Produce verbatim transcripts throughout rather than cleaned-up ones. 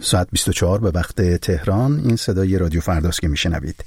ساعت بیست و چهار به وقت تهران. این صدای رادیو فرداست که میشنوید.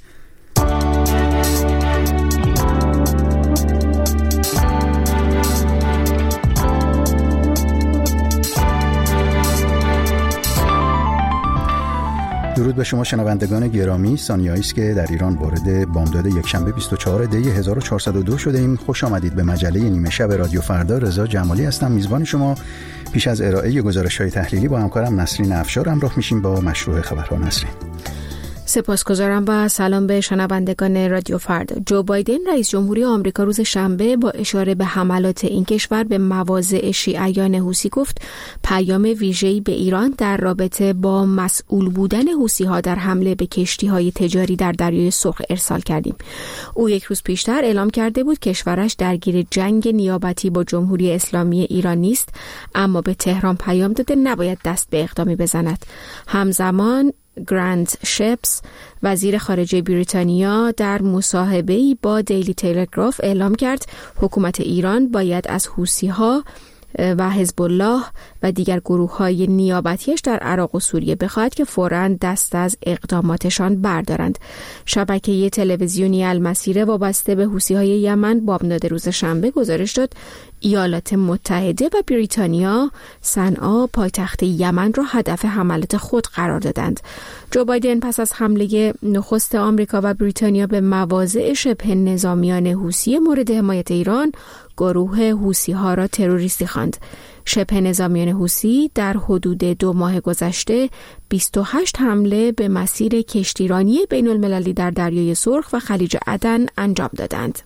درود به شما شنوندگان گرامی. ثانیه‌ای است که در ایران وارد بامداد یکشنبه بیست و چهارم دی هزار و چهارصد و دو شده ایم. خوش آمدید به مجله نیمه شب رادیو فردا. رضا جمالی هستم، میزبان شما. پیش از ارائه گزارش‌های تحلیلی با همکارم نسرین افشار همراه میشیم با مشروع خبرها. نسرین. سپاسگزارم و سلام به شنوندگان رادیو فردا. جو بایدن رئیس جمهوری آمریکا روز شنبه با اشاره به حملات این کشور به مواضع شیعیان حوثی گفت پیام ویژه‌ای به ایران در رابطه با مسئول بودن حوثی‌ها در حمله به کشتی‌های تجاری در دریای سرخ ارسال کردیم. او یک روز پیشتر اعلام کرده بود کشورش درگیر جنگ نیابتی با جمهوری اسلامی ایران نیست، اما به تهران پیام داده نباید دست به اقدامی بزند. همزمان گرانت شپس وزیر خارجه بریتانیا در مصاحبه‌ای با دیلی تلگراف اعلام کرد حکومت ایران باید از حوثی‌ها و حزب الله و دیگر گروه‌های نیابتیش در عراق و سوریه بخواهد که فوراً دست از اقداماتشان بردارند. شبکه تلویزیونی المسیره وابسته به حوثی‌های یمن بامداد روز شنبه گزارش داد ایالات متحده و بریتانیا صنعا پایتخت یمن را هدف حملات خود قرار دادند. جو بایدن پس از حمله نخست آمریکا و بریتانیا به مواضع شبه نظامیان حوثی مورد حمایت ایران، گروه حوثی‌ها را تروریستی خواند. شبه نظامیان حوثی در حدود دو ماه گذشته بیست و هشت حمله به مسیر کشتیرانی بین المللی در دریای سرخ و خلیج عدن انجام دادند.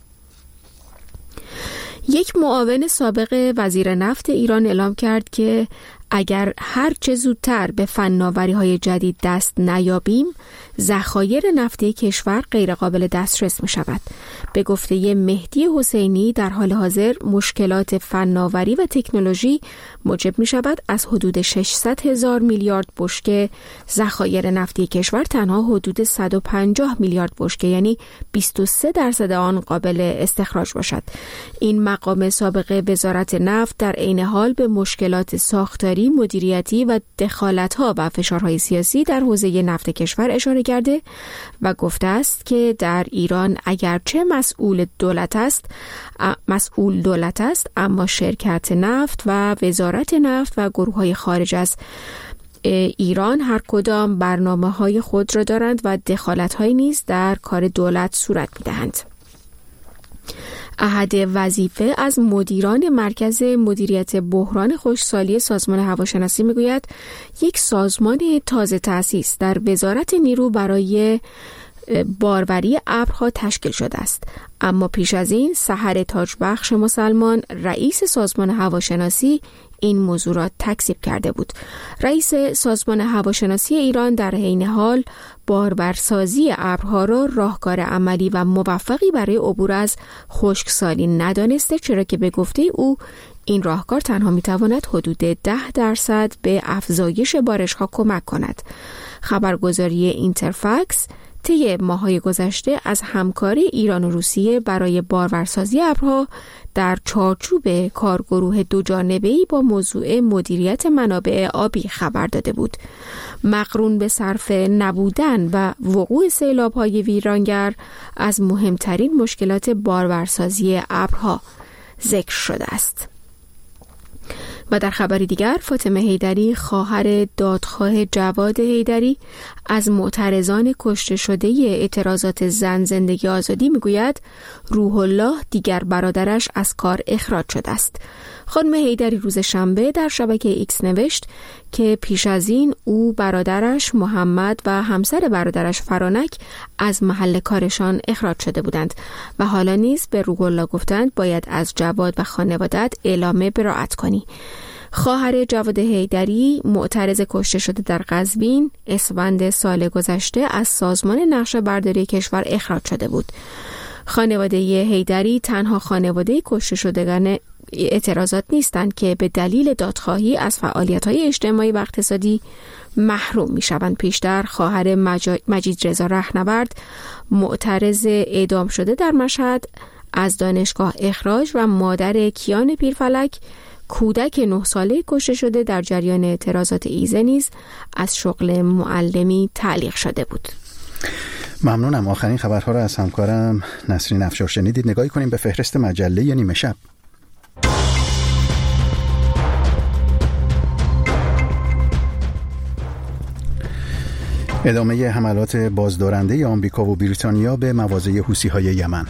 یک معاون سابق وزیر نفت ایران اعلام کرد که اگر هر چه زودتر به فناوری‌های جدید دست نیابیم، ذخایر نفتی کشور غیر قابل دسترس می‌شود. به گفته مهدی حسینی در حال حاضر مشکلات فناوری و تکنولوژی موجب می‌شود از حدود ششصد هزار میلیارد بشکه ذخایر نفتی کشور تنها حدود صد و پنجاه میلیارد بشکه یعنی بیست و سه درصد آن قابل استخراج باشد. این مقام سابق وزارت نفت در عین حال به مشکلات ساختاری، مدیریتی و دخالت‌ها و فشارهای سیاسی در حوزه نفت کشور اشاره کرده و گفته است که در ایران اگرچه مسئول دولت است مسئول دولت است اما شرکت نفت و وزارت نفت و گروه‌های خارج از ایران هر کدام برنامه‌های خود را دارند و دخالت‌هایی نیز در کار دولت صورت می‌دهند. احد وظیفه از مدیران مرکز مدیریت بحران خشکسالی سازمان هواشناسی میگوید یک سازمان تازه تأسیس در وزارت نیرو برای باروری ابرها تشکیل شده است، اما پیش از این سحر تاجبخش مسلمان رئیس سازمان هواشناسی این موضوع را تکذیب کرده بود. رئیس سازمان هواشناسی ایران در عین حال بارورسازی ابرها را راهکار عملی و موفقی برای عبور از خشکسالی ندانسته، چرا که به گفته او این راهکار تنها میتواند حدود ده درصد به افزایش بارش‌ها کمک کند. خبرگزاری اینترفکس طی ماه‌های گذشته از همکاری ایران و روسیه برای بارورسازی ابرها در چارچوب کارگروه دوجانبه‌ای با موضوع مدیریت منابع آبی خبر داده بود. مقرون به صرف نبودن و وقوع سیلاب‌های ویرانگر از مهمترین مشکلات بارورسازی ابرها ذکر شده است. و در خبری دیگر، فاطمه حیدری خواهر دادخواه جواد حیدری از معترضان کشته شده اعتراضات زن زندگی آزادی میگوید روح الله دیگر برادرش از کار اخراج شده است. خانم حیدری روز شنبه در شبکه ایکس نوشت که پیش از این او، برادرش محمد و همسر برادرش فرانک از محل کارشان اخراج شده بودند و حالا نیز به روح الله گفتند باید از جواد و خانواده‌ات اعلام براءت کنی. خواهر جواد حیدری معترض کشته شده در قزوین اسفند سال گذشته از سازمان نقشه برداری کشور اخراج شده بود. خانواده حیدری تنها خانواده کشته شدگان اعتراضات نیستند که به دلیل دادخواهی از فعالیت‌های اجتماعی و اقتصادی محروم می‌شوند. پیشتر خواهر مجید رضا رهنورد معترض اعدام شده در مشهد از دانشگاه اخراج و مادر کیان پیرفلک کودک نه ساله کشته شده در جریان اعتراضات ایزه نیز از شغل معلمی تعلیق شده بود. ممنونم. آخرین خبرها را از همکارم نسرین افشار شنیدید. نگاهی کنیم به فهرست مجله نیمه شب. ادامه حملات بازدارنده آمریکا و بریتانیا به مواضع حوثی‌های یمن.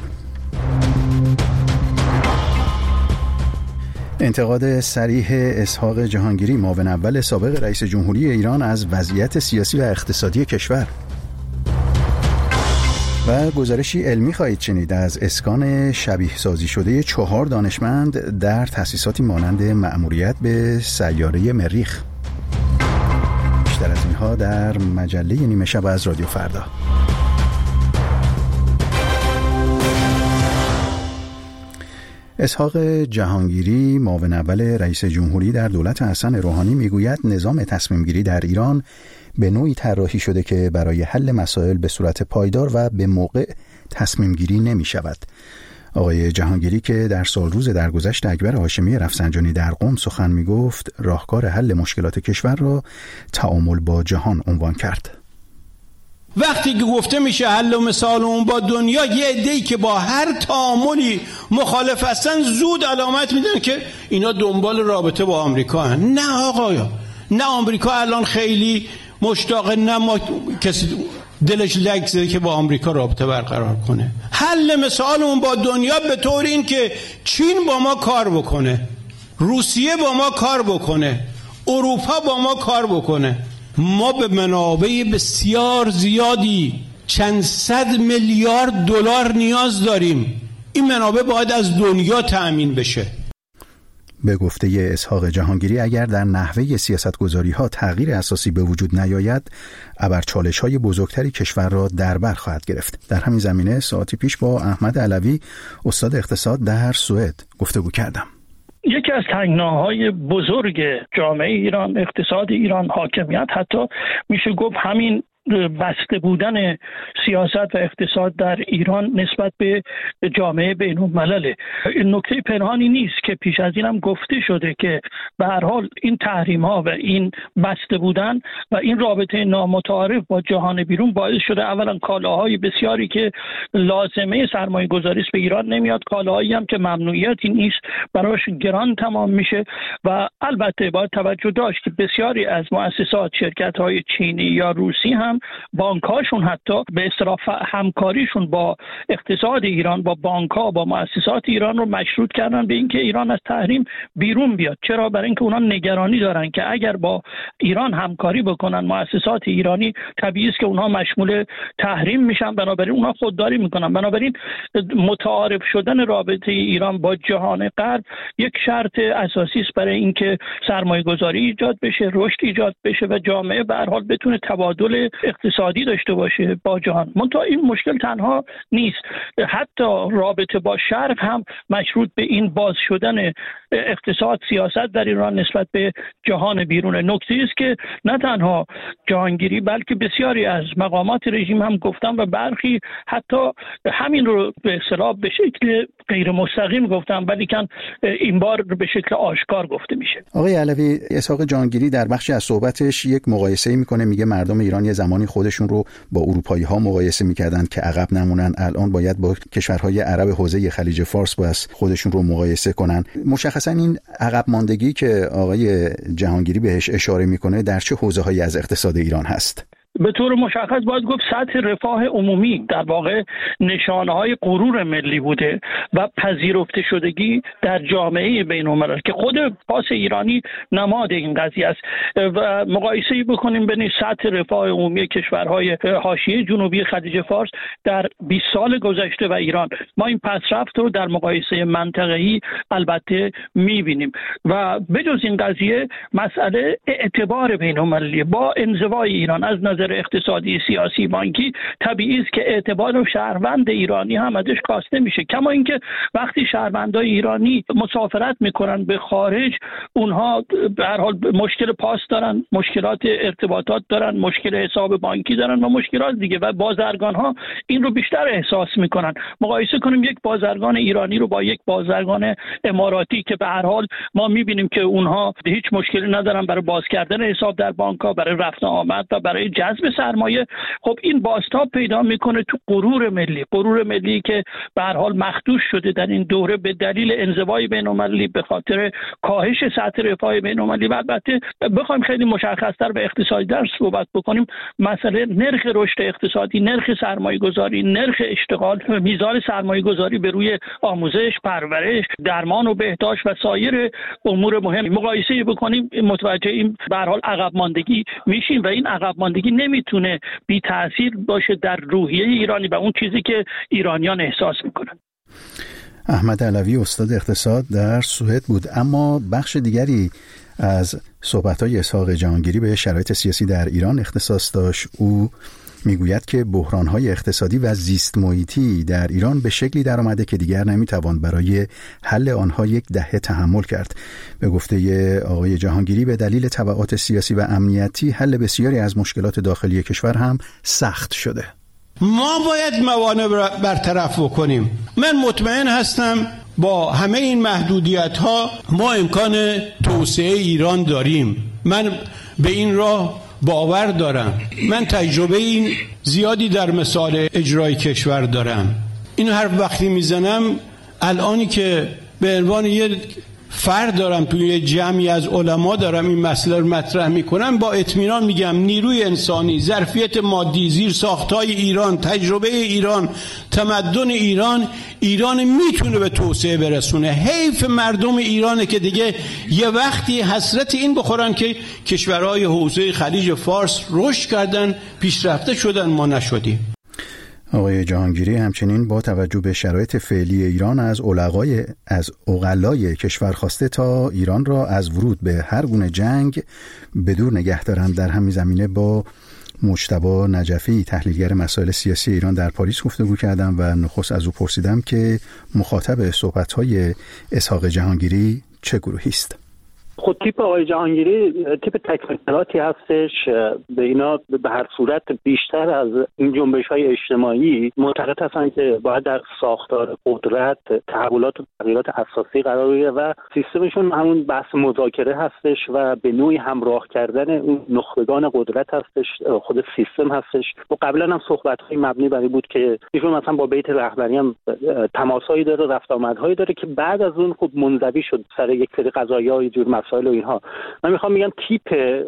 انتقاد صریح اسحاق جهانگیری معاون اول سابق رئیس جمهوری ایران از وضعیت سیاسی و اقتصادی کشور. و گزارشی علمی خواهید شنید از اسکان شبیه سازی شده چهار دانشمند در تأسیساتی مانند مأموریت به سیاره مریخ. بیشتر از اینها در مجله نیمه شب از رادیو فردا. اسحاق جهانگیری معاون اول رئیس جمهوری در دولت حسن روحانی میگوید نظام تصمیم گیری در ایران به نوعی طراحی شده که برای حل مسائل به صورت پایدار و به موقع تصمیم گیری نمی شود. آقای جهانگیری که در سال روز درگذشت اکبر هاشمی رفسنجانی در قم سخن می گفت، راهکار حل مشکلات کشور را تعامل با جهان عنوان کرد. وقتی که گفته میشه حل و مثال اون با دنیا، یه عده‌ای که با هر تعاملی مخالف هستن زود علامت میدن که اینا دنبال رابطه با آمریکا هن. نه آقایا، نه آمریکا الان خیلی مشتاق، نه ما کسی دلش لگ زده که با آمریکا رابطه برقرار کنه. حل مثال اون با دنیا به طور این که چین با ما کار بکنه، روسیه با ما کار بکنه، اروپا با ما کار بکنه. ما به منابع بسیار زیادی، چند صد میلیارد دلار نیاز داریم. این منابع باید از دنیا تأمین بشه. به گفته اسحاق جهانگیری اگر در نحوه سیاستگذاری‌ها تغییر اساسی به وجود نیاید، ابر چالش‌های بزرگتری کشور را در بر خواهد گرفت. در همین زمینه ساعتی پیش با احمد علوی استاد اقتصاد در سوئد گفتگو کردم. یکی از تنگناهای بزرگ جامعه ایران، اقتصاد ایران، حاکمیت، حتی میشه گفت همین بسته بودن سیاست و اقتصاد در ایران نسبت به جامعه بین‌الملله. این نکته پنهانی نیست که پیش از اینم گفته شده که به هر حال این تحریم‌ها و این بسته بودن و این رابطه نامتعارف با جهان بیرون باعث شده اولا کالاهای بسیاری که لازمه سرمایه‌گذاری است به ایران نمیاد، کالاهایی هم که ممنوعیتی نیست براش گران تمام میشه. و البته باید توجه داشت که بسیاری از مؤسسات، شرکت‌های چینی یا روسی هم بانک‌هاشون حتی به اصطلاح همکاریشون با اقتصاد ایران، با بانک‌ها، با مؤسسات ایران رو مشروط کردن به اینکه ایران از تحریم بیرون بیاد. چرا؟ برای اینکه اونها نگرانی دارن که اگر با ایران همکاری بکنن مؤسسات ایرانی، طبیعی است که اونها مشمول تحریم میشن، بنابراین اونها خودداری میکنن. بنابراین متعارف شدن رابطه ایران با جهان غرب یک شرط اساسی است برای اینکه سرمایه‌گذاری ایجاد بشه، رشد ایجاد بشه و جامعه به هر حال بتونه تبادل اقتصادی داشته باشه با جهان. منتها این مشکل تنها نیست، حتی رابطه با شرق هم مشروط به این باز شدن اقتصاد، سیاست در ایران نسبت به جهان بیرون. نکته است که نه تنها جهانگیری بلکه بسیاری از مقامات رژیم هم گفتن و برخی حتی همین رو به اصطلاح به شکل غیر مستقیم گفتن، ولی کن این بار به شکل آشکار گفته میشه. آقای علوی، اسحاق جهانگیری در بخشی از صحبتش یک مقایسه‌ای میکنه، میگه مردم ایران یه زمانی خودشون رو با اروپایی‌ها مقایسه میکردن که عقب نمونن، الان باید با کشورهای عرب حوزه خلیج فارس باید خودشون رو مقایسه کنن. مشخصا این عقب ماندگی که آقای جهانگیری بهش اشاره میکنه در چه حوزه‌هایی از اقتصاد ایران هست؟ به طور مشخص باید گفت سطح رفاه عمومی در واقع نشانه‌های غرور ملی بوده و پذیرفته شدگی در جامعه بین‌المللی که خود پاس ایرانی نماد این قضیه است. و مقایسه‌ای بکنیم بین سطح رفاه عمومی کشورهای حاشیه جنوبی خلیج فارس در بیست سال گذشته و ایران، ما این پسرفت رو در مقایسه منطقه‌ای البته می‌بینیم. و بجز این قضیه مسئله اعتبار بین‌المللی با انزوای ایران از نظر خاطر اقتصادی، سیاسی، بانکی، طبیعی است که اعتبار شهروند ایرانی هم ازش کاسته میشه. کما اینکه وقتی شهروندای ایرانی مسافرت میکنن به خارج، اونها به هر حال مشکل پاس دارن، مشکلات ارتباطات دارن، مشکل حساب بانکی دارن و مشکلات دیگه، و بازرگان ها این رو بیشتر احساس میکنن. مقایسه کنیم یک بازرگان ایرانی رو با یک بازرگان اماراتی که به هر حال ما میبینیم که اونها هیچ مشکلی ندارن برای باز کردن حساب در بانک ها، برای رفت و آمد و برای جذب سرمایه. خب این بازتاب پیدا میکنه تو غرور ملی، غرور ملی که به هر حال مخدوش شده در این دوره به دلیل انزوای بین‌المللی، به خاطر کاهش سطح رفاه بین‌المللی. و البته بخوایم خیلی مشخص‌تر به اقتصادی در صحبت بکنیم، مسئله نرخ رشد اقتصادی، نرخ سرمایه‌گذاری، نرخ اشتغال، میزان سرمایه‌گذاری به روی آموزش، پرورش، درمان و بهداشت و سایر امور مهم مقایسه بکنیم، متوجه این به هر حال عقب ماندگی میشیم و این عقب ماندگی نمیتونه بی تاثیر باشه در روحیه ایرانی و اون چیزی که ایرانیان احساس میکنن. احمد علوی استاد اقتصاد در سوئد بود. اما بخش دیگری از صحبت‌های اسحاق جهانگیری به شرایط سیاسی در ایران اختصاص داشت. او میگوید که بحران‌های اقتصادی و زیست محیطی در ایران به شکلی در آمده که دیگر نمیتوان برای حل آنها یک دهه تحمل کرد. به گفته آقای جهانگیری به دلیل تبعات سیاسی و امنیتی حل بسیاری از مشکلات داخلی کشور هم سخت شده. ما باید موانع برطرف بکنیم. من مطمئن هستم با همه این محدودیت ها ما امکان توسعه ایران داریم. من به این راه باور دارم. من تجربه این زیادی در مثال اجرای کشور دارم. این هر وقتی میزنم، الانی که به عنوان یه فرد دارم توی یه جمعی از علما دارم این مسئله رو مطرح میکنم، با اطمینان میگم نیروی انسانی، ظرفیت مادی، زیر ساختای ایران، تجربه ایران، تمدن ایران، ایران میتونه به توسعه برسونه. حیف مردم ایرانه که دیگه یه وقتی حسرت این بخورن که کشورهای حوزه خلیج فارس رشد کردن، پیشرفته شدن، ما نشدیم. آقای جهانگیری همچنین با توجه به شرایط فعلی ایران از علقای از عقلای کشور خواسته تا ایران را از ورود به هر گونه جنگ بدور نگه دارند. در همین زمینه با مجتبی نجفی تحلیلگر مسائل سیاسی ایران در پاریس گفتگو کردم و نخست از او پرسیدم که مخاطب صحبت‌های اسحاق جهانگیری چه گروهی است. خود تیپ آقای جهانگیری تیپ تکنوکراتی هستش. به اینا به هر صورت بیشتر از این جنبش‌های اجتماعی معتقد هستن که باید در ساختار قدرت تحولات و تغییرات اساسی قرار بگیره و سیستمشون همون بحث مذاکره هستش و به نوعی همراه کردن اون نخبگان قدرت هستش، خود سیستم هستش. و قبلا هم صحبت‌های مبنی بر این بود که ایشون مثلا با بیت رهبری هم تماسایی داره، رفت آمدهایی داره که بعد از اون خب منزوی شد سر یک سری قضايا و جور مسائل و اینها. من میخوام بگم تیپ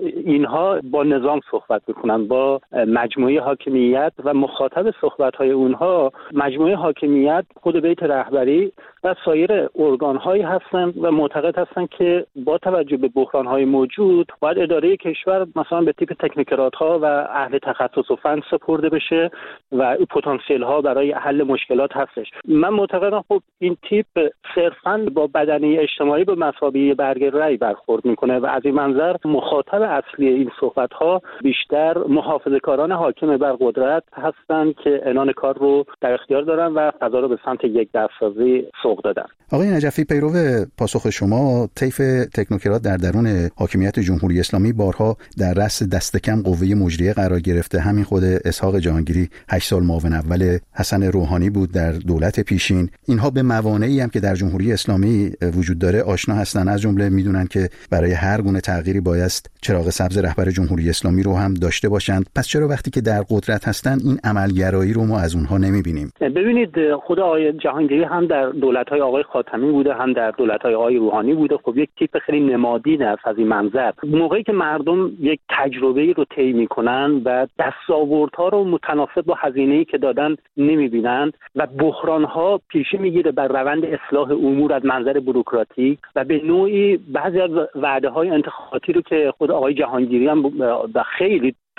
اینها با نظام صحبت میکنن، با مجموعه حاکمیت و مخاطب صحبت‌های اونها مجموعه حاکمیت، خود بیت رهبری و سایر ارگان‌هایی هستن و معتقد هستن که با توجه به بحران‌های موجود باید اداره کشور مثلا به تیپ تکنوکرات‌ها و اهل تخصص و فن سپرده بشه و پتانسیل‌ها برای حل مشکلات هستش. من معتقدم خب این تیپ صرفاً با بدنه اجتماعی به مثابه برگ رأی برخورد میکنه و از این منظر مخاطب اصلی این صحبت‌ها بیشتر محافظه‌کاران حاکم بر قدرت هستند که عنان کار رو در اختیار دارن و فضا رو به سمت یک دستسازی سوق دادن. آقای نجفی، پیرو پاسخ شما، طیف تکنوکرات در درون حاکمیت جمهوری اسلامی بارها در رأس دست کم قوه مجریه قرار گرفته. همین خود اسحاق جهانگیری هشت سال معاون اول حسن روحانی بود در دولت پیشین. اینها به موانعی هم که در جمهوری اسلامی وجود داره آشنا هستن. از جمله میدونن که برای هر گونه تغییری بایست چراغ سبز رهبر جمهوری اسلامی رو هم داشته باشند. پس چرا وقتی که در قدرت هستن این عملگرایی رو ما از اونها نمیبینیم؟ ببینید خود آقای جهانگیری هم در دولت‌های آقای خاتمی بوده، هم در دولت‌های آقای روحانی بوده. خب یک تیپ خیلی نمادین است از این منظر. موقعی که مردم یک تجربه‌ای رو طی می‌کنن و دستاوردها رو متناسب با هزینه‌ای که دادن نمی‌بینن و بحران‌ها پیشی می‌گیره بر روند اصلاح امور از منظر بوروکراتیک و به نوعی بعضی از وعده‌های انتخاباتی رو که خود آقای جهانگیری هم خیلی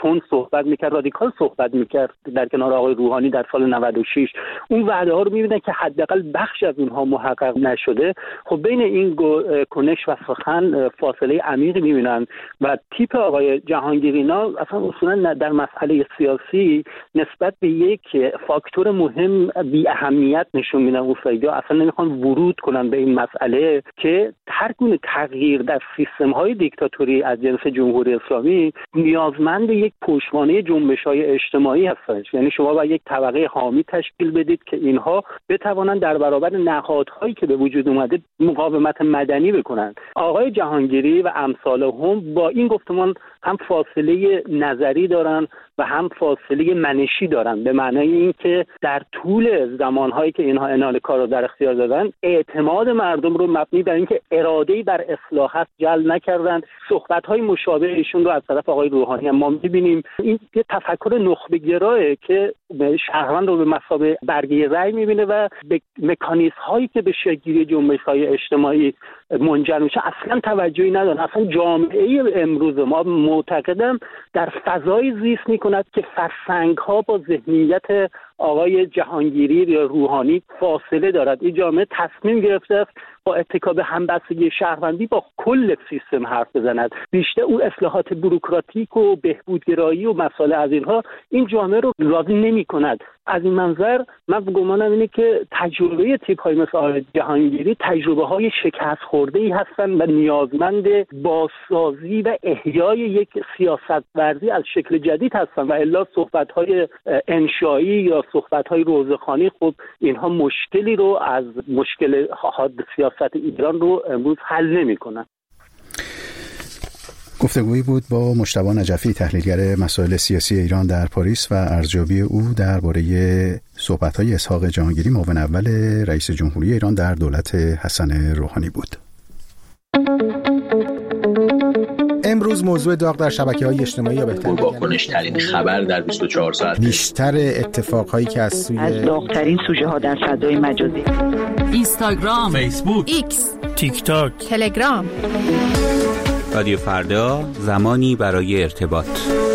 تند صحبت میکرد، رادیکال صحبت میکرد در کنار آقای روحانی در سال نود و شش، اون وعده ها رو میبینن که حداقل بخش از اونها محقق نشده. خب بین این کنش و سخن فاصله عمیقی میبینن و تیپ آقای جهانگیری اینا اصلا اصولا در مسئله سیاسی نسبت به یک فاکتور مهم بی اهمیت نشون میدن. اوسایی‌ها اصلا نمیخوان ورود کنن به این مسئله که هر گونه تغییر در سیستم های دیکتاتوری از جنس جمهوری اسلامی نیازمند یک پشتوانه جنبش‌های اجتماعی هستش. یعنی شما باید یک طبقه حامی تشکیل بدید که اینها بتوانند در برابر نهادهایی که به وجود اومده مقاومت مدنی بکنند. آقای جهانگیری و امثالهم با این گفتمان هم فاصله نظری دارن و هم فاصله منشی دارن، به معنای اینکه در طول زمانهایی که اینها انال کار رو در اختیار دادن اعتماد مردم رو مبنی بر اینکه اراده‌ای بر اصلاحات جلب نکردن. صحبت‌های مشابه ایشون رو از طرف آقای روحانی هم ما می‌بینیم. این یه تفکر نخبه‌گرایه که شهروند رو به مثابه برگه رأی می‌بینه و به مکانیزم‌هایی که به شکل‌گیری جنبش‌های اجتماعی منجر میشه اصلا توجهی ندارن. اصلا جامعه امروز ما معتقدم در فضای زیست می‌کند که فرسنگ‌ها با ذهنیت آقای جهانگیری یا روحانی فاصله دارد. این جامعه تصمیم گرفته است با اتکا به همبستگی شهروندی با کل سیستم حرف بزند. بیشتر اون اصلاحات بوروکراتیک و بهبودگرایی و مسائل از اینها این جامعه رو راضی نمی‌کند. از این منظر من گمانم اینه که تجربه تیپ‌های مثل آقای جهانگیری تجربه‌های شکست خورده‌ای هستند و نیازمند بازسازی و احیای یک سیاست‌ورزی از شکل جدید هستند و الا صحبت‌های انشایی یا صحبت‌های روزخوانی خب اینها مشکلی رو از مشکل حاد سیاست ایران رو امروز حل نمی‌کنند. گفتگویی بود با مجتبی نجفی، تحلیلگر مسائل سیاسی ایران در پاریس و ارزیابی او درباره صحبت‌های اسحاق جهانگیری معاون اول رئیس جمهوری ایران در دولت حسن روحانی بود. امروز موضوع داغ در شبکه‌های اجتماعی یا بهتر واکنش‌ترین خبر در بیست و چهار ساعت، بیشتر اتفاقهایی که از سوی از داغ‌ترین سوژه‌ها در فضای مجازی، اینستاگرام، فیسبوک، ایکس، تیک تاک، تلگرام. رادیو فردا، زمانی برای ارتباط.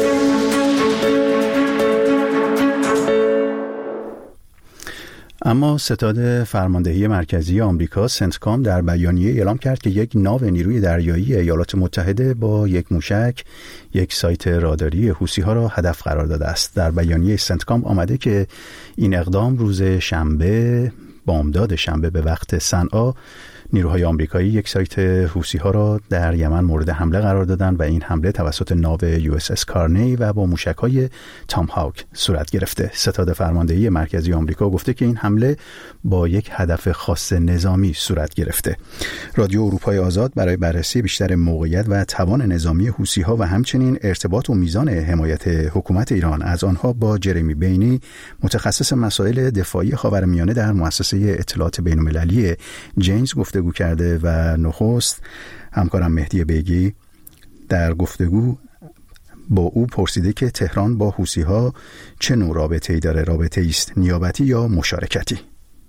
اما ستاد فرماندهی مرکزی آمریکا سنتکام در بیانیه اعلام کرد که یک ناو نیروی دریایی ایالات متحده با یک موشک یک سایت راداری حوثی‌ها را هدف قرار داده است. در بیانیه سنتکام آمده که این اقدام روز شنبه بامداد شنبه به وقت صنعا نیروهای آمریکایی یک سایت حوثی‌ها را در یمن مورد حمله قرار دادند و این حمله توسط ناو یو اس اس کارنی و با موشک‌های تام هاوک صورت گرفته. ستاد فرماندهی مرکزی آمریکا گفته که این حمله با یک هدف خاص نظامی صورت گرفته. رادیو اروپای آزاد برای بررسی بیشتر موقعیت و توان نظامی حوثی‌ها و همچنین ارتباط و میزان حمایت حکومت ایران از آنها با جرمی بینی، متخصص مسائل دفاعی خاورمیانه در مؤسسه اطلاعات بین‌المللی جیمز گفته گفتگو کرده و نخست همکارم مهدی بیگی در گفتگو با او پرسیده که تهران با حوثی‌ها چه نوع رابطه‌ای داره، رابطه‌ای است نیابتی یا مشارکتی؟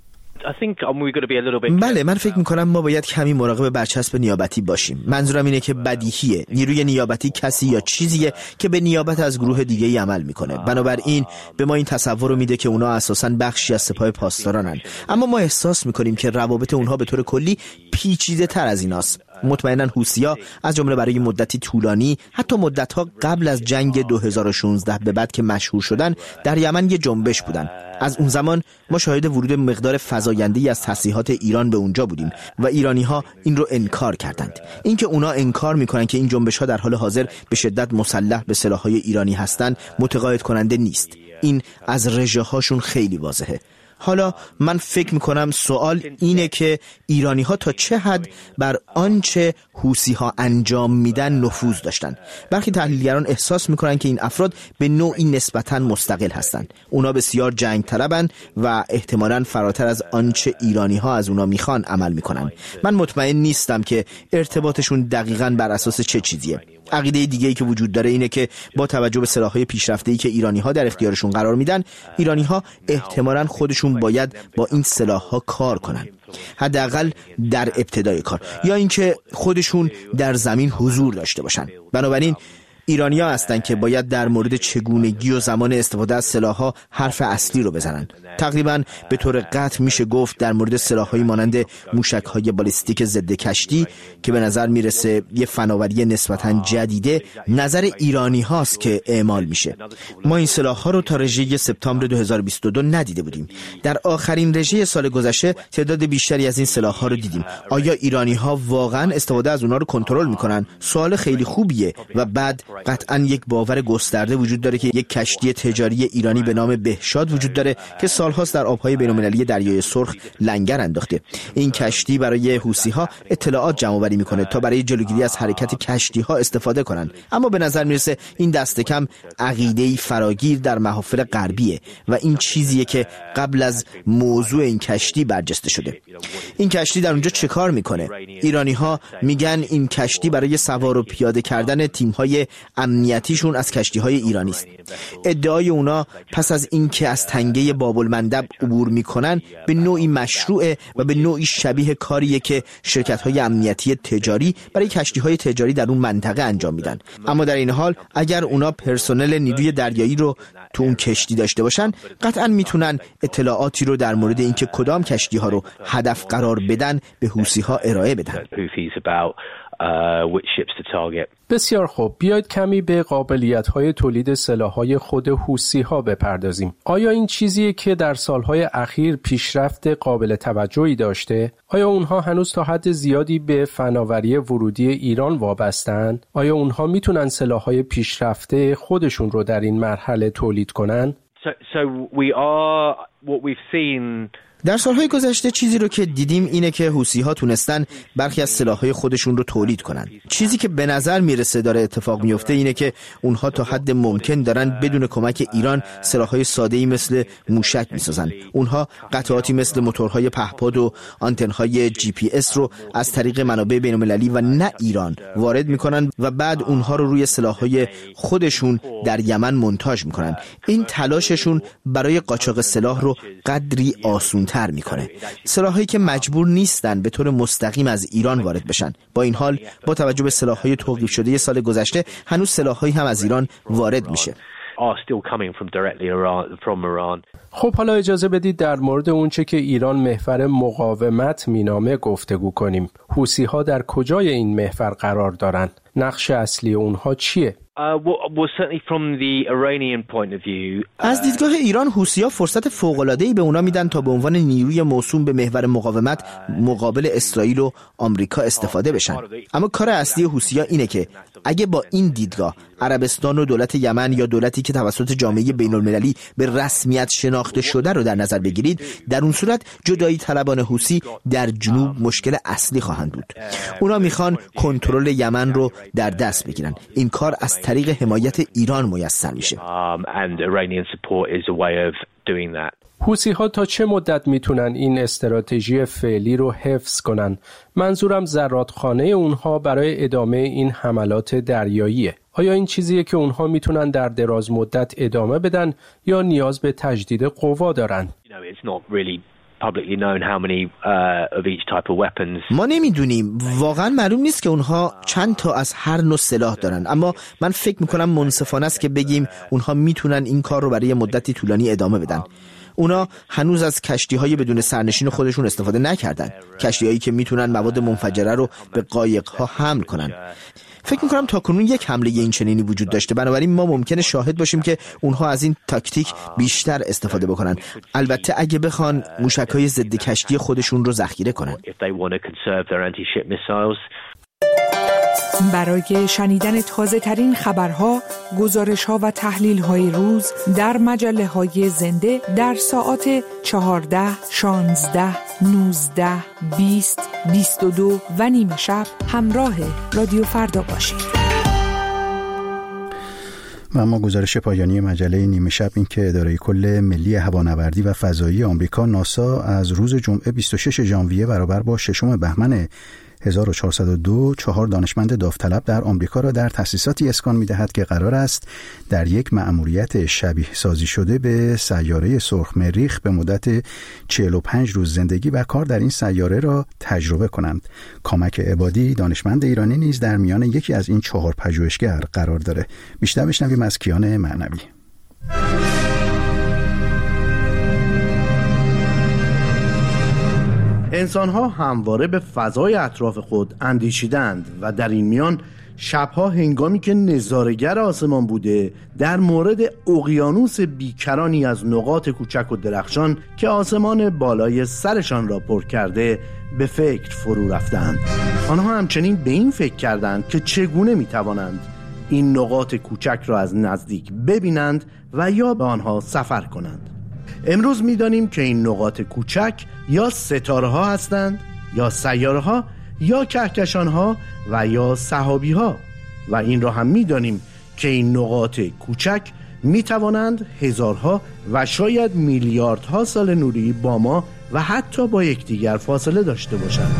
بله، من فکر میکنم ما باید کمی مراقب برچسب نیابتی باشیم. منظورم اینه که بدیهیه نیروی نیابتی کسی یا چیزیه که به نیابت از گروه دیگه ای عمل میکنه. بنابراین به ما این تصور رو میده که اونا اساساً بخشی از سپاه پاسدارانن، اما ما احساس میکنیم که روابط اونها به طور کلی پیچیده تر از ایناست. مطمئناً حوثی‌ها از جمله برای مدتی طولانی، حتی مدت‌ها قبل از جنگ دو هزار و شانزده به بعد که مشهور شدن، در یمن یه جنبش بودن. از اون زمان ما شاهد ورود مقدار فزاینده‌ای از تسلیحات ایران به اونجا بودیم و ایرانی‌ها این رو انکار کردند. اینکه اونا انکار میکنن که این جنبش‌ها در حال حاضر به شدت مسلح به سلاح‌های ایرانی هستند متقاعد کننده نیست. این از رژه‌هاشون خیلی واضحه. حالا من فکر میکنم سوال اینه که ایرانی ها تا چه حد بر آنچه حوثی ها انجام میدن نفوذ داشتن. برخی تحلیلگران احساس میکنن که این افراد به نوعی نسبتاً مستقل هستند. اونا بسیار جنگ طلبن و احتمالاً فراتر از آنچه ایرانی ها از اونا میخوان عمل میکنن. من مطمئن نیستم که ارتباطشون دقیقاً بر اساس چه چیزیه. عقیده دیگه‌ای که وجود داره اینه که با توجه به سلاح‌های پیشرفته‌ای که ایرانی‌ها در اختیارشون قرار میدن، ایرانی‌ها احتمالاً خودشون باید با این سلاح‌ها کار کنن، حداقل در ابتدای کار، یا اینکه خودشون در زمین حضور داشته باشن. بنابراین ایرانی‌ها هستند که باید در مورد چگونگی و زمان استفاده از سلاح‌ها حرف اصلی رو بزنن. تقریباً به طور قطع میشه گفت در مورد سلاح‌هایی مانند موشک‌های بالستیک ضد کشتی که به نظر میرسه یه فناوری نسبتاً جدیده، نظر ایرانی هاست که اعمال میشه. ما این سلاح‌ها رو تا رژه سپتامبر دو هزار و بیست و دو ندیده بودیم. در آخرین رژه سال گذشته تعداد بیشتری از این سلاح‌ها رو دیدیم. آیا ایرانی‌ها واقعاً استفاده از اونها رو کنترل میکنن؟ سوال خیلی خوبیه. و بعد قطعاً یک باور گسترده وجود داره که یک کشتی تجاری ایرانی به نام بهشاد وجود داره که سالهاست در آب‌های بین‌المللی دریای سرخ لنگر انداخته. این کشتی برای حوثی‌ها اطلاعات جمع‌آوری میکنه تا برای جلوگیری از حرکت کشتی‌ها استفاده کنن. اما به نظر میرسه این دست کم عقیده‌ای فراگیر در محافل غربیه و این چیزیه که قبل از موضوع این کشتی برجسته شده. این کشتی در اونجا چه کار میکنه؟ ایرانی‌ها میگن این کشتی برای سوار و پیاده کردن تیم‌های امنیتیشون از کشتی‌های ایرانی است. ادعای اونا پس از اینکه از تنگه باب‌المندب عبور میکنن به نوعی مشروعه و به نوعی شبیه کاریه که شرکت‌های امنیتی تجاری برای کشتی‌های تجاری در اون منطقه انجام میدن. اما در این حال اگر اونا پرسنل نیروی دریایی رو تو اون کشتی داشته باشن، قطعاً میتونن اطلاعاتی رو در مورد اینکه کدام کشتی‌ها رو هدف قرار بدن به حوثی‌ها ارائه بدن. بسیار خوب، بیایید کمی به قابلیت‌های تولید سلاح‌های خود حوثی‌ها بپردازیم. آیا این چیزیه که در سال‌های اخیر پیشرفت قابل توجهی داشته؟ آیا اونها هنوز تا حد زیادی به فناوری ورودی ایران وابسته‌اند؟ آیا اونها میتونن سلاح‌های پیشرفته خودشون رو در این مرحله تولید کنن؟ So, so we are what we've seen. در سالهای گذشته چیزی رو که دیدیم اینه که حوثی‌ها تونستن برخی از سلاح‌های خودشون رو تولید کنن. چیزی که به نظر میرسه داره اتفاق میفته اینه که اونها تا حد ممکن دارن بدون کمک ایران سلاح‌های ساده‌ای مثل موشک میسازن. اونها قطعاتی مثل موتورهای پهپاد و آنتن‌های جی پی اس رو از طریق منابع بین‌المللی و نه ایران وارد میکنن و بعد اونها رو روی سلاح‌های خودشون در یمن مونتاژ میکنن. این تلاششون برای قاچاق سلاح رو قدری آسون تر میکنه. سلاحایی که مجبور نیستن به طور مستقیم از ایران وارد بشن. با این حال با توجه به سلاحهای توقیف شده سال گذشته هنوز سلاحهایی هم از ایران وارد میشه. خب حالا اجازه بدید در مورد اونچه که ایران محور مقاومت مینامه گفتگو کنیم. حوثی‌ها در کجای این محور قرار دارن؟ نقش اصلی اونها چیه؟ از دیدگاه ایران حوثی‌ها فرصت فوق‌العاده‌ای به اونا میدن تا به عنوان نیروی موسوم به محور مقاومت مقابل اسرائیل و آمریکا استفاده بشن. اما کار اصلی حوثی‌ها اینه که اگه با این دیدگاه عربستان و دولت یمن یا دولتی که توسط جامعه بین‌المللی به رسمیت شناخته شده رو در نظر بگیرید، در اون صورت جدایی طلبان حوثی در جنوب مشکل اصلی خواهند بود. اونا میخوان کنترل یمن رو در دست بگیرن. این کار از طریق حمایت ایران میسر میشه. حوثی‌ها تا چه مدت میتونن این استراتژی فعلی رو حفظ کنن؟ منظورم زرادخانه اونها برای ادامه این حملات دریاییه. آیا این چیزیه که اونها میتونن در دراز مدت ادامه بدن یا نیاز به تجدید قوا دارن؟ ما نمیدونیم، واقعا معلوم نیست که اونها چند تا از هر نوع سلاح دارن، اما من فکر میکنم منصفانه است که بگیم اونها میتونن این کار رو برای مدتی طولانی ادامه بدن. اونا هنوز از کشتی‌های بدون سرنشین خودشون استفاده نکردن، کشتی‌هایی که میتونن مواد منفجره رو به قایق‌ها حمل کنن. فکر میکنم تاکنون یک حمله این چنینی وجود داشته، بنابراین ما ممکنه شاهد باشیم که اونها از این تاکتیک بیشتر استفاده بکنن، البته اگه بخوان موشک‌های ضد کشتی خودشون رو ذخیره کنن. برای شنیدن تازه ترین خبرها، گزارش ها و تحلیل های روز در مجله های زنده در ساعات چهارده، شانزده، نوزده، بیست، بیست و دو و نیمه شب همراه رادیو فردا باشید. و اما گزارش پایانی مجله نیمه شب این که اداره کل ملی هوانوردی و فضایی آمریکا ناسا از روز جمعه بیست و ششم ژانویه برابر با ششم بهمن هزار و چهارصد و دو چهار دانشمند داوطلب در آمریکا را در تأسیساتی اسکان می‌دهد که قرار است در یک مأموریت شبیه سازی شده به سیاره سرخ مریخ به مدت چهل و پنج روز زندگی و کار در این سیاره را تجربه کنند. کامک عبادی دانشمند ایرانی نیز در میان یکی از این چهار پژوهشگر قرار داره. بیشتر بشنویم از کیان معنوی. انسان‌ها همواره به فضای اطراف خود اندیشیدند و در این میان شبها هنگامی که نظاره‌گر آسمان بوده در مورد اقیانوس بیکرانی از نقاط کوچک و درخشان که آسمان بالای سرشان را پر کرده به فکر فرو رفتند. آنها همچنین به این فکر کردند که چگونه می‌توانند این نقاط کوچک را از نزدیک ببینند و یا به آنها سفر کنند. امروز می‌دانیم که این نقاط کوچک یا ستاره‌ها هستند یا سیاره‌ها یا کهکشان‌ها و یا سحابی‌ها و این را هم می‌دانیم که این نقاط کوچک می‌توانند هزارها و شاید میلیاردها سال نوری با ما و حتی با یکدیگر فاصله داشته باشند.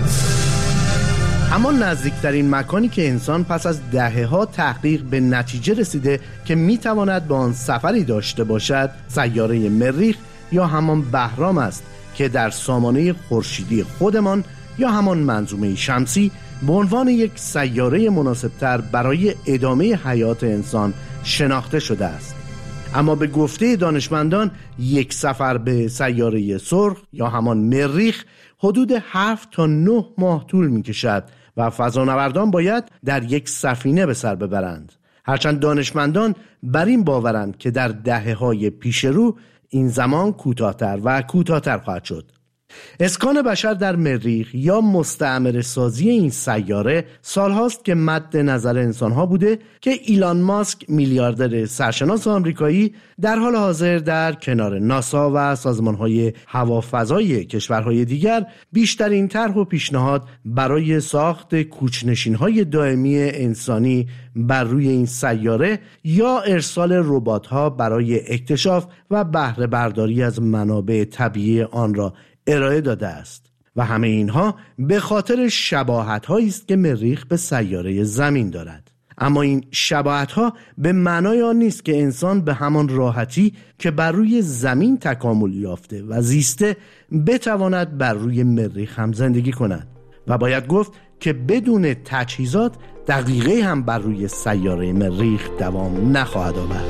اما نزدیکترین مکانی که انسان پس از دهه‌ها تحقیق به نتیجه رسیده که می‌تواند به آن سفری داشته باشد سیاره مریخ یا همان بهرام است که در سامانه خورشیدی خودمان یا همان منظومه شمسی به عنوان یک سیاره مناسبتر برای ادامه حیات انسان شناخته شده است. اما به گفته دانشمندان یک سفر به سیاره سرخ یا همان مریخ حدود هفت تا نه ماه طول می کشد و فضانوردان باید در یک سفینه به سر ببرند. هرچند دانشمندان بر این باورند که در دهه‌های پیش رو این زمان کوتاه‌تر و کوتاه‌تر خواهد شد. اسکان بشر در مریخ یا مستعمره سازی این سیاره سالهاست که مد نظر انسانها بوده که ایلان ماسک میلیاردر سرشناس آمریکایی در حال حاضر در کنار ناسا و سازمانهای هوافضای کشورهای دیگر بیشترین طرح و پیشنهاد برای ساخت کوچ‌نشین‌های دائمی انسانی بر روی این سیاره یا ارسال ربات‌ها برای اکتشاف و بهره برداری از منابع طبیعی آن را ارائه داده است و همه اینها به خاطر شباهت‌هایی است که مریخ به سیاره زمین دارد. اما این شباهت‌ها به معنای آن نیست که انسان به همان راحتی که بر روی زمین تکامل یافته و زیسته بتواند بر روی مریخ هم زندگی کند و باید گفت که بدون تجهیزات دقیقه هم بر روی سیاره مریخ دوام نخواهد آورد.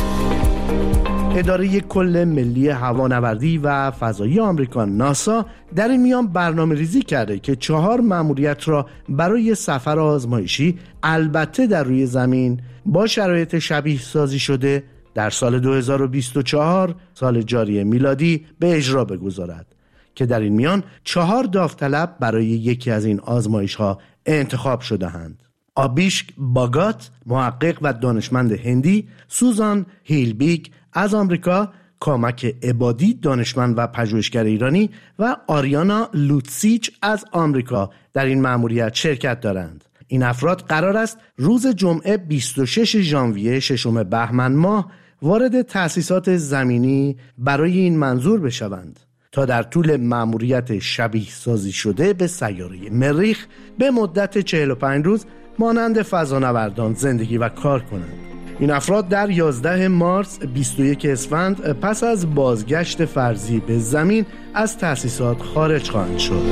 اداره کل ملی هوانوردی و فضایی آمریکا ناسا در این میان برنامه ریزی کرده که چهار مأموریت را برای سفر آزمایشی البته در روی زمین با شرایط شبیه سازی شده در سال دو هزار و بیست و چهار سال جاری میلادی به اجرا بگذارد که در این میان چهار داوطلب برای یکی از این آزمایش ها انتخاب شده‌اند. آبیشک باگات محقق و دانشمند هندی، سوزان هیلبیگ از آمریکا، کامک عبادی دانشمند و پژوهشگر ایرانی و آریانا لوتسیچ از آمریکا در این مأموریت شرکت دارند. این افراد قرار است روز جمعه بیست و شش ژانویه ششم بهمن ماه وارد تأسیسات زمینی برای این منظور بشوند تا در طول مأموریت شبیه سازی شده به سیاره مریخ به مدت چهل و پنج روز مانند فضانوردان زندگی و کار کنند. این افراد در یازده مارس بیست و یک اسفند پس از بازگشت فرضی به زمین از تأسیسات خارج خواهند شد.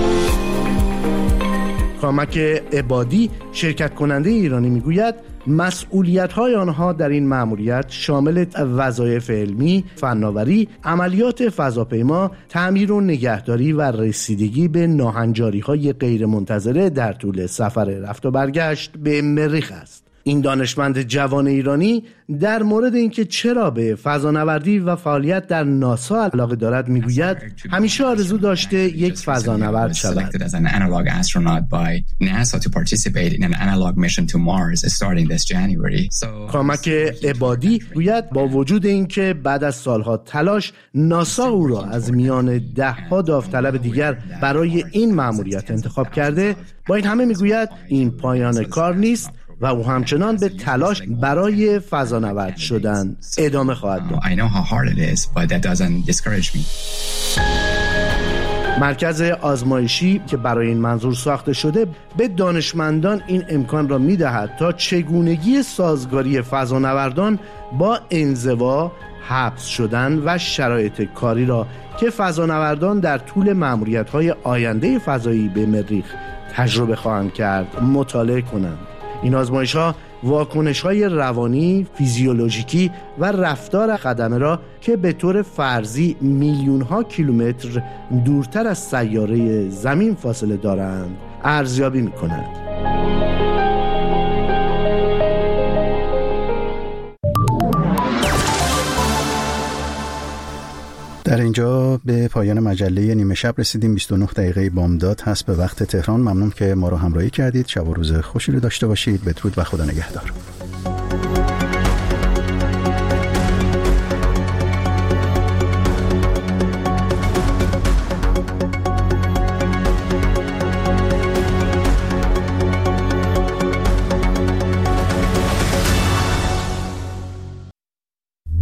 کامک عبادی شرکت کننده ایرانی میگوید مسئولیت‌های آنها در این مأموریت شامل وظایف علمی، فناوری، عملیات فضاپیما، تعمیر و نگهداری و رسیدگی به ناهنجاری‌های غیرمنتظره در طول سفر رفت و برگشت به مریخ است. این دانشمند جوان ایرانی در مورد اینکه چرا به فضانوردی و فعالیت در ناسا علاقه دارد میگوید همیشه آرزو داشته یک فضانورد شود. کامک عبادی گوید با وجود اینکه بعد از سالها تلاش ناسا او را از میان ده ها داوطلب دیگر برای این مأموریت انتخاب کرده، با این همه میگوید این پایان کار نیست و او همچنان به تلاش برای فضانورد شدن ادامه خواهد داد. مرکز آزمایشی که برای این منظور ساخته شده به دانشمندان این امکان را می‌دهد تا چگونگی سازگاری فضانوردان با انزوا، حبس شدن و شرایط کاری را که فضانوردان در طول مأموریت‌های آینده فضایی به مریخ تجربه خواهند کرد مطالعه کنند. این آزمایش‌ها واکنش‌های روانی، فیزیولوژیکی و رفتار خدمه را که به طور فرضی میلیون‌ها کیلومتر دورتر از سیاره زمین فاصله دارند، ارزیابی می‌کنند. در اینجا به پایان مجله نیمه شب رسیدیم. بیست و نه دقیقه بامداد هست به وقت تهران. ممنون که ما رو همراهی کردید. شب و روز خوشی رو داشته باشید. بدرود و خدا نگهدار.